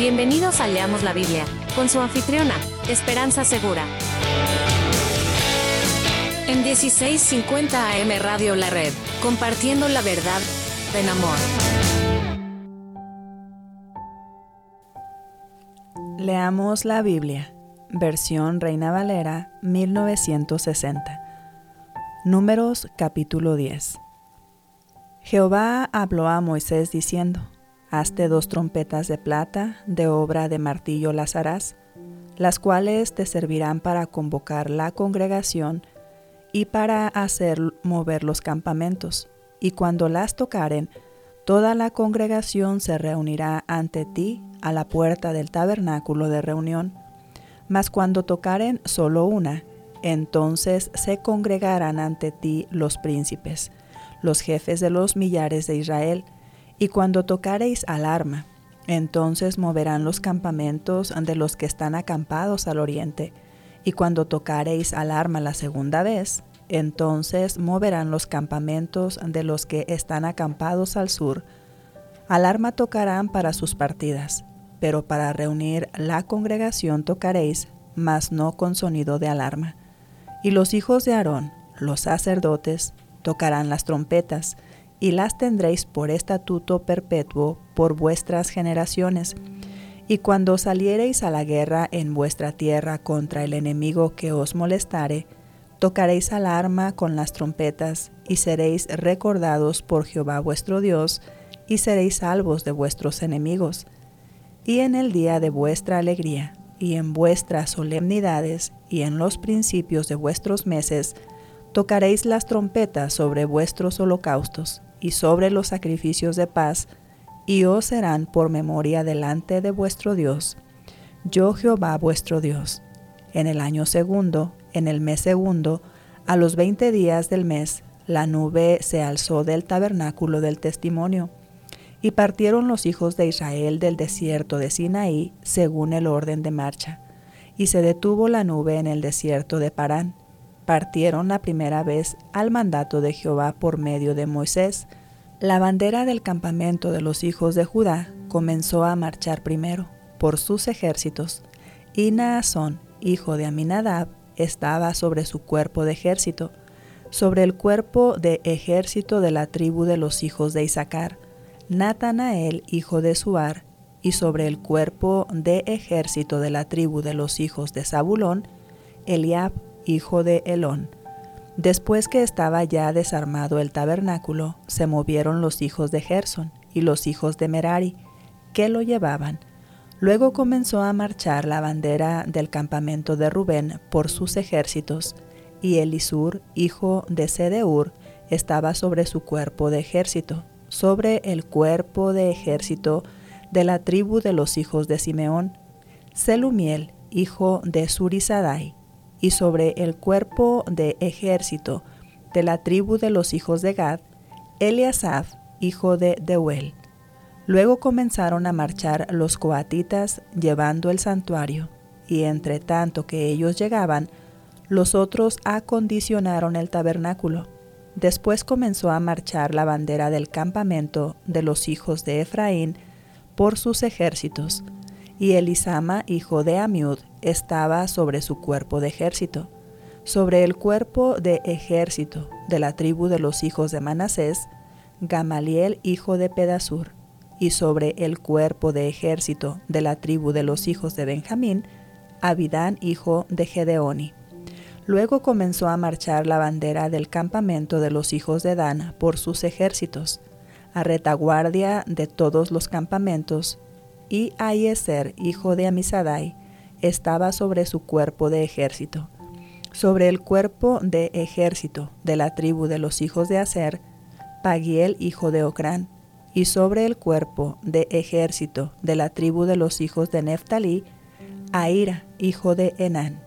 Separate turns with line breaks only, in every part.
Bienvenidos a Leamos la Biblia, con su anfitriona, Esperanza Segura. En 1650 AM Radio La Red, compartiendo la verdad en amor.
Leamos la Biblia, versión Reina Valera, 1960. Números capítulo 10. Jehová habló a Moisés diciendo: Hazte 2 trompetas de plata, de obra de martillo las harás, las cuales te servirán para convocar la congregación y para hacer mover los campamentos. Y cuando las tocaren, toda la congregación se reunirá ante ti a la puerta del tabernáculo de reunión. Mas cuando tocaren solo una, entonces se congregarán ante ti los príncipes, los jefes de los millares de Israel. Y cuando tocareis alarma, entonces moverán los campamentos de los que están acampados al oriente. Y cuando tocareis alarma la segunda vez, entonces moverán los campamentos de los que están acampados al sur. Alarma tocarán para sus partidas, pero para reunir la congregación tocaréis, mas no con sonido de alarma. Y los hijos de Aarón, los sacerdotes, tocarán las trompetas, y las tendréis por estatuto perpetuo por vuestras generaciones. Y cuando saliereis a la guerra en vuestra tierra contra el enemigo que os molestare, tocaréis alarma con las trompetas, y seréis recordados por Jehová vuestro Dios, y seréis salvos de vuestros enemigos. Y en el día de vuestra alegría, y en vuestras solemnidades, y en los principios de vuestros meses, tocaréis las trompetas sobre vuestros holocaustos, y sobre los sacrificios de paz, y os serán por memoria delante de vuestro Dios. Yo Jehová vuestro Dios. En el año segundo, en el mes segundo, a los 20 días del mes, la nube se alzó del tabernáculo del testimonio. Y partieron los hijos de Israel del desierto de Sinaí, según el orden de marcha. Y se detuvo la nube en el desierto de Parán. Partieron la primera vez al mandato de Jehová por medio de Moisés. La bandera del campamento de los hijos de Judá comenzó a marchar primero por sus ejércitos, y Naasón, hijo de Aminadab, estaba sobre su cuerpo de ejército, sobre el cuerpo de ejército de la tribu de los hijos de Isaacar, Natanael, hijo de Suar, y sobre el cuerpo de ejército de la tribu de los hijos de Zabulón, Eliab, hijo de Elón. Después que estaba ya desarmado el tabernáculo, se movieron los hijos de Gersón y los hijos de Merari, que lo llevaban. Luego comenzó a marchar la bandera del campamento de Rubén por sus ejércitos, y Elisur, hijo de Sedeur, estaba sobre su cuerpo de ejército, sobre el cuerpo de ejército de la tribu de los hijos de Simeón, Selumiel, hijo de Surisadai, y sobre el cuerpo de ejército de la tribu de los hijos de Gad, Eliasaf, hijo de Deuel. Luego comenzaron a marchar los coatitas llevando el santuario, y entre tanto que ellos llegaban, los otros acondicionaron el tabernáculo. Después comenzó a marchar la bandera del campamento de los hijos de Efraín por sus ejércitos, y Elisama, hijo de Amiud, estaba sobre su cuerpo de ejército. Sobre el cuerpo de ejército de la tribu de los hijos de Manasés, Gamaliel, hijo de Pedasur, y sobre el cuerpo de ejército de la tribu de los hijos de Benjamín, Abidán, hijo de Gedeoni. Luego comenzó a marchar la bandera del campamento de los hijos de Dan por sus ejércitos, a retaguardia de todos los campamentos, y Ahiezer, hijo de Amisadai, estaba sobre su cuerpo de ejército. Sobre el cuerpo de ejército de la tribu de los hijos de Aser, Pagiel, hijo de Ocrán, y sobre el cuerpo de ejército de la tribu de los hijos de Neftalí, Ahira, hijo de Enán.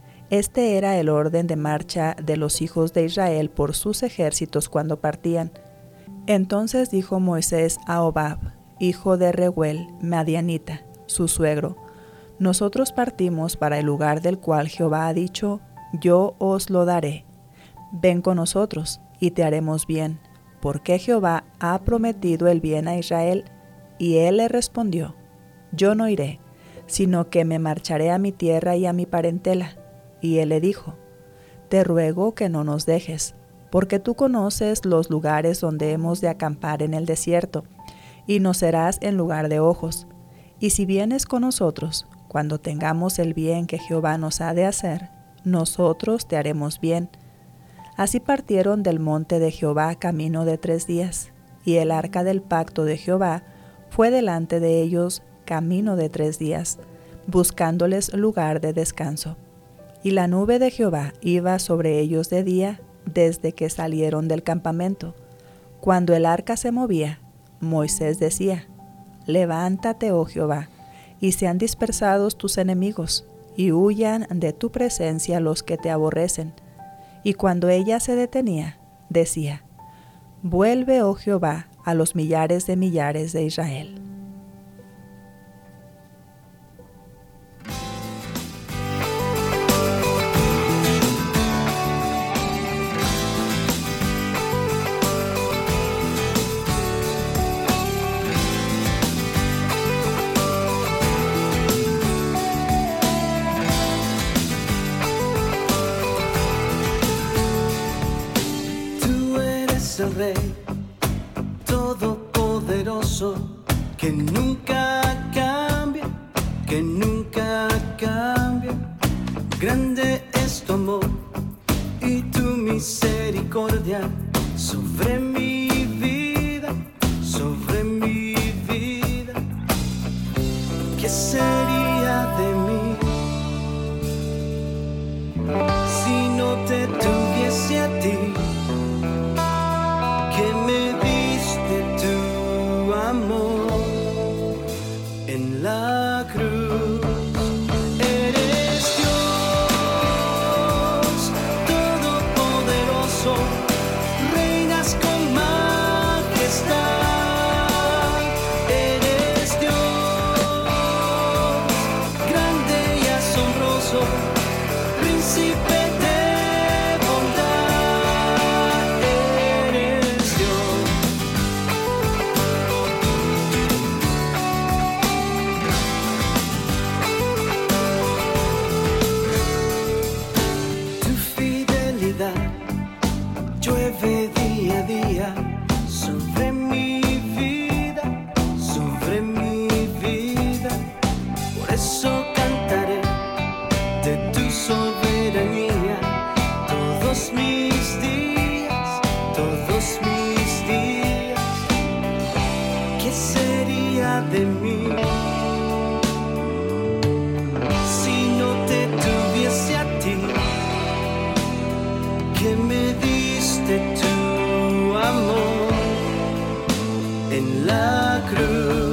Este era el orden de marcha de los hijos de Israel por sus ejércitos cuando partían. Entonces dijo Moisés a Hobab, hijo de Reuel, Madianita, su suegro: Nosotros partimos para el lugar del cual Jehová ha dicho: Yo os lo daré. Ven con nosotros, y te haremos bien, porque Jehová ha prometido el bien a Israel. Y él le respondió: yo no iré, sino que me marcharé a mi tierra y a mi parentela. Y él le dijo, te ruego que no nos dejes, porque tú conoces los lugares donde hemos de acampar en el desierto, y nos serás en lugar de ojos. Y si vienes con nosotros, cuando tengamos el bien que Jehová nos ha de hacer, nosotros te haremos bien. Así partieron del monte de Jehová camino de 3 días, y el arca del pacto de Jehová fue delante de ellos camino de 3 días, buscándoles lugar de descanso. Y la nube de Jehová iba sobre ellos de día desde que salieron del campamento. Cuando el arca se movía, Moisés decía, levántate, oh Jehová, y sean dispersados tus enemigos, y huyan de tu presencia los que te aborrecen. Y cuando ella se detenía, decía, vuelve, oh Jehová, a los millares de Israel.
El Rey Todopoderoso, que nunca cambia, que nunca cambia. Grande es tu amor y tu misericordia sobre mi vida, sobre mi vida. ¿Qué sería de mí si no te tuviese a ti? Que me diste tu amor en la cruz. Eres Dios Todopoderoso, reinas con majestad. Eres Dios grande y asombroso, príncipe de llueve día a día sobre mi vida, sobre mi vida. Por eso cantaré de tu soberanía todos mis días, todos mis días. ¿Qué sería de mí si no te tuviese a ti? Que me diste tu amor en la cruz.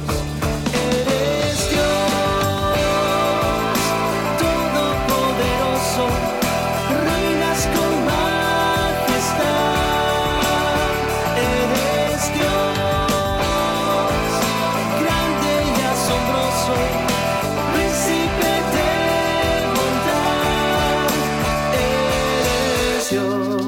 Eres Dios Todopoderoso, reinas con majestad. Eres Dios grande y asombroso, príncipe de bondad. Eres Dios.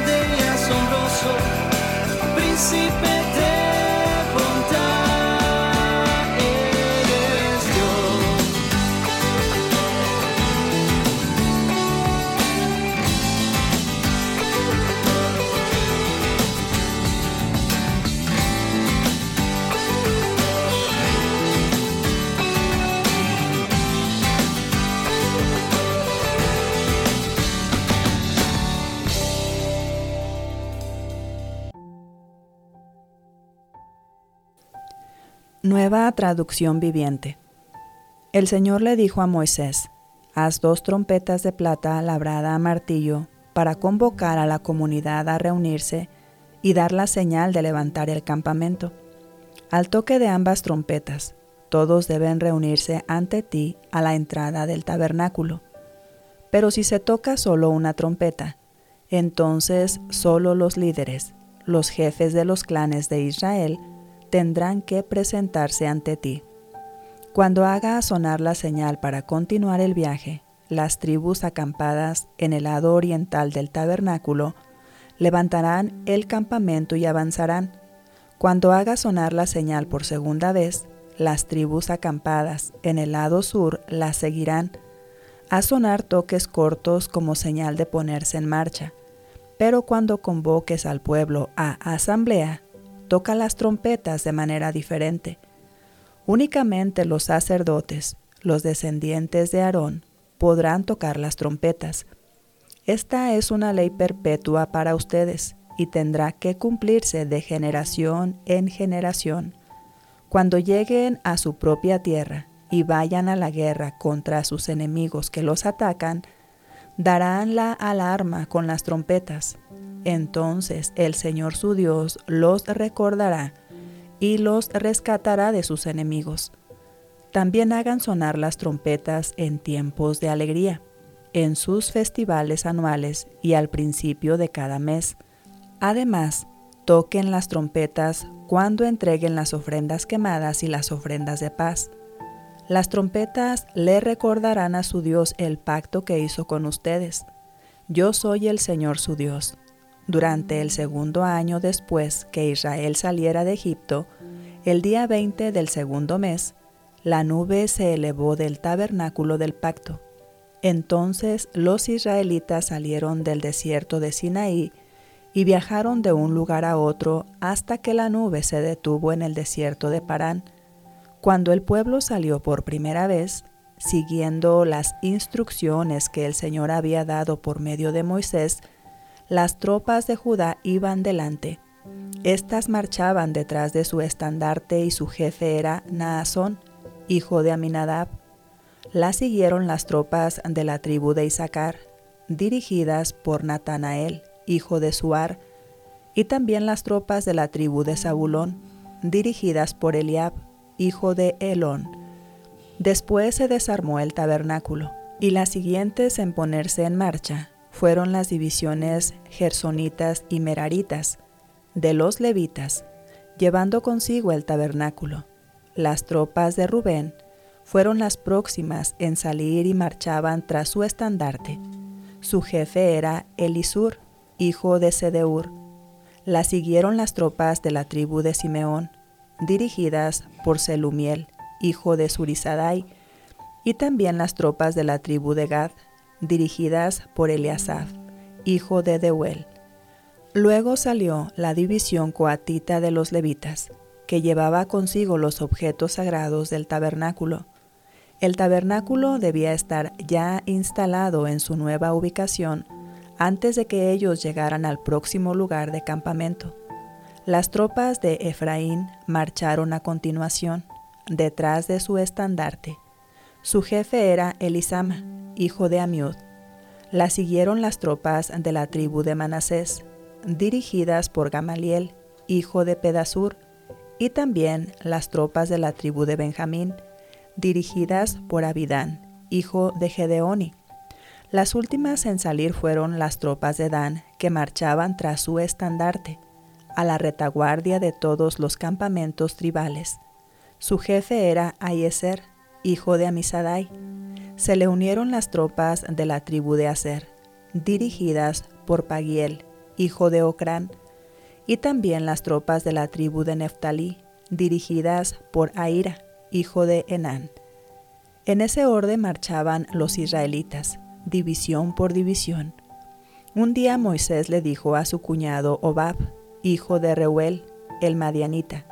príncipe de bondad.
Nueva traducción viviente. El Señor le dijo a Moisés: haz 2 trompetas de plata labrada a martillo para convocar a la comunidad a reunirse y dar la señal de levantar el campamento. Al toque de ambas trompetas, todos deben reunirse ante ti a la entrada del tabernáculo. Pero si se toca solo una trompeta, entonces solo los líderes, los jefes de los clanes de Israel, tendrán que presentarse ante ti. Cuando haga sonar la señal para continuar el viaje, las tribus acampadas en el lado oriental del tabernáculo levantarán el campamento y avanzarán. Cuando haga sonar la señal por segunda vez, las tribus acampadas en el lado sur la seguirán. Haz sonar toques cortos como señal de ponerse en marcha, pero cuando convoques al pueblo a asamblea, toca las trompetas de manera diferente. Únicamente los sacerdotes, los descendientes de Aarón, podrán tocar las trompetas. Esta es una ley perpetua para ustedes y tendrá que cumplirse de generación en generación. Cuando lleguen a su propia tierra y vayan a la guerra contra sus enemigos que los atacan, darán la alarma con las trompetas. Entonces el Señor su Dios los recordará y los rescatará de sus enemigos. También hagan sonar las trompetas en tiempos de alegría, en sus festivales anuales y al principio de cada mes. Además, toquen las trompetas cuando entreguen las ofrendas quemadas y las ofrendas de paz. Las trompetas le recordarán a su Dios el pacto que hizo con ustedes. Yo soy el Señor su Dios. Durante el 2.º año después que Israel saliera de Egipto, el día 20 del 2.º mes, la nube se elevó del tabernáculo del pacto. Entonces los israelitas salieron del desierto de Sinaí y viajaron de un lugar a otro hasta que la nube se detuvo en el desierto de Parán. Cuando el pueblo salió por primera vez, siguiendo las instrucciones que el Señor había dado por medio de Moisés, las tropas de Judá iban delante. Estas marchaban detrás de su estandarte y su jefe era Naasón, hijo de Aminadab. La siguieron las tropas de la tribu de Isaacar, dirigidas por Natanael, hijo de Suar, y también las tropas de la tribu de Zabulón, dirigidas por Eliab, hijo de Helón. Después se desarmó el tabernáculo, y las siguientes en ponerse en marcha fueron las divisiones gersonitas y meraritas de los levitas, llevando consigo el tabernáculo. Las tropas de Rubén fueron las próximas en salir y marchaban tras su estandarte. Su jefe era Elisur, hijo de Sedeur. La siguieron las tropas de la tribu de Simeón, dirigidas por Selumiel, hijo de Zurisadai, y también las tropas de la tribu de Gad, dirigidas por Eliasaf, hijo de Deuel. Luego salió la división coatita de los levitas, que llevaba consigo los objetos sagrados del tabernáculo. El tabernáculo debía estar ya instalado en su nueva ubicación antes de que ellos llegaran al próximo lugar de campamento. Las tropas de Efraín marcharon a continuación, detrás de su estandarte. Su jefe era Elisama, hijo de Amiud. La siguieron las tropas de la tribu de Manasés, dirigidas por Gamaliel, hijo de Pedasur, y también las tropas de la tribu de Benjamín, dirigidas por Abidán, hijo de Gedeoni. Las últimas en salir fueron las tropas de Dan, que marchaban tras su estandarte, a la retaguardia de todos los campamentos tribales. Su jefe era Ahiezer, hijo de Amisadai. Se le unieron las tropas de la tribu de Aser, dirigidas por Pagiel, hijo de Ocrán, y también las tropas de la tribu de Neftalí, dirigidas por Ahira, hijo de Enán. En ese orden marchaban los israelitas, división por división. Un día Moisés le dijo a su cuñado Hobab, hijo de Reuel, el madianita: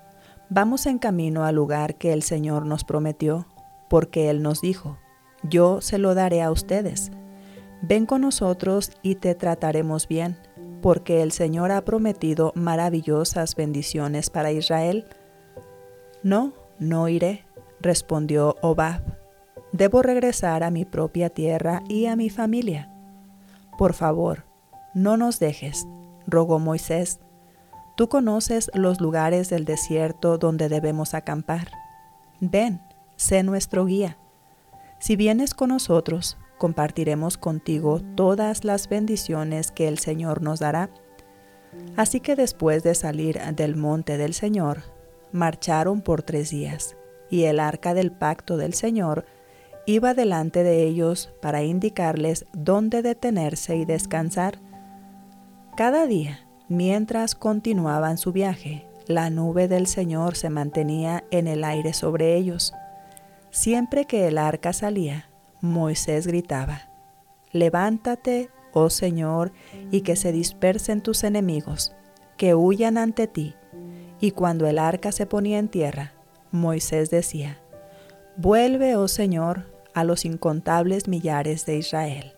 «Vamos en camino al lugar que el Señor nos prometió, porque Él nos dijo: yo se lo daré a ustedes. Ven con nosotros y te trataremos bien, porque el Señor ha prometido maravillosas bendiciones para Israel». No, no iré, respondió Hobab. Debo regresar a mi propia tierra y a mi familia. Por favor, no nos dejes, rogó Moisés. Tú conoces los lugares del desierto donde debemos acampar. Ven, sé nuestro guía. Si vienes con nosotros, compartiremos contigo todas las bendiciones que el Señor nos dará. Así que después de salir del monte del Señor, marcharon por 3 días, y el arca del pacto del Señor iba delante de ellos para indicarles dónde detenerse y descansar. Cada día, mientras continuaban su viaje, la nube del Señor se mantenía en el aire sobre ellos. Siempre que el arca salía, Moisés gritaba: «Levántate, oh Señor, y que se dispersen tus enemigos, que huyan ante ti». Y cuando el arca se ponía en tierra, Moisés decía: «Vuelve, oh Señor, a los incontables millares de Israel».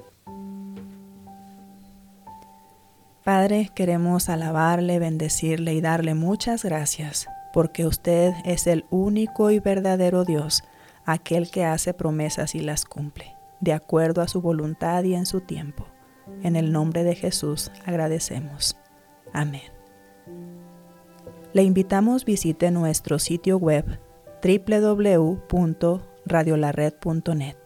Padre, queremos alabarle, bendecirle y darle muchas gracias, porque usted es el único y verdadero Dios, aquel que hace promesas y las cumple, de acuerdo a su voluntad y en su tiempo. En el nombre de Jesús agradecemos. Amén. Le invitamos visite nuestro sitio web www.radiolared.net